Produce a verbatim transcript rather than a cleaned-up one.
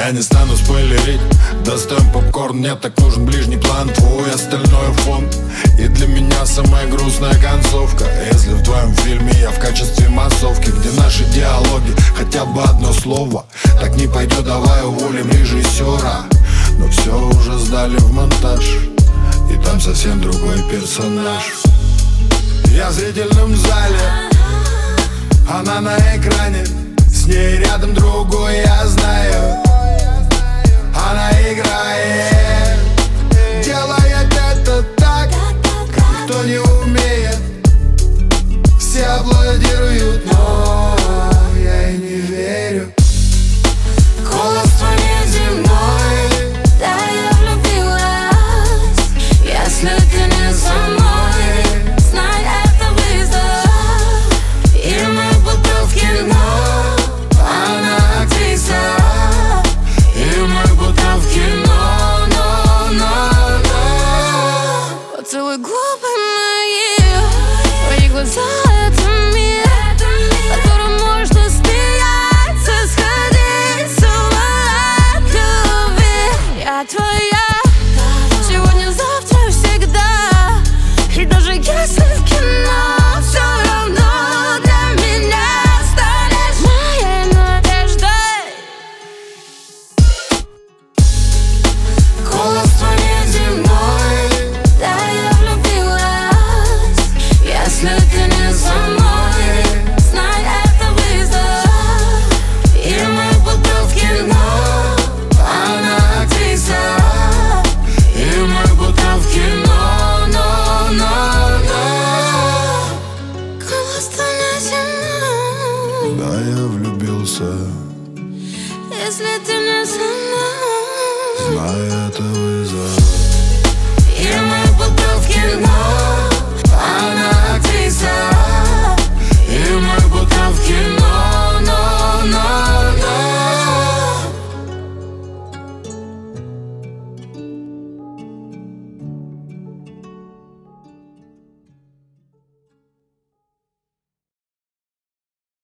Я не стану спойлерить, достаем попкорн, мне так нужен ближний план, твой остальной фон. И для меня самая грустная концовка, если в твоем фильме я в качестве массовки, где наши диалоги хотя бы одно слово. Так не пойдет, давай уволим режиссера. Но все уже сдали в монтаж, и там совсем другой персонаж. Я в зрительном зале, она на экране, с ней рядом другой, я знаю. Она играет, делает это так, как никто не умеет. Все аплодируют, но я и не верю. Голос твой неземной, да, я влюбилась. Если ты не со мной, знай, это вызов. И мы будто в кино, она актриса. И мы будто в кино, но, но, но. Поцелуй губы мои, твои глаза — это мир, в котором можно смеяться, сходить с ума от любви. Я твоя сегодня, завтра, всегда. И даже если в кино, все равно для меня станешь моей надеждой. Голос твой неземной, да, я влюбилась. Если ты не со мной, знай, это вызов. И мы будто в кино, она актриса. И мы будто в кино, но, но, но. Голос твой неземной, Да, я влюбился. если ты не со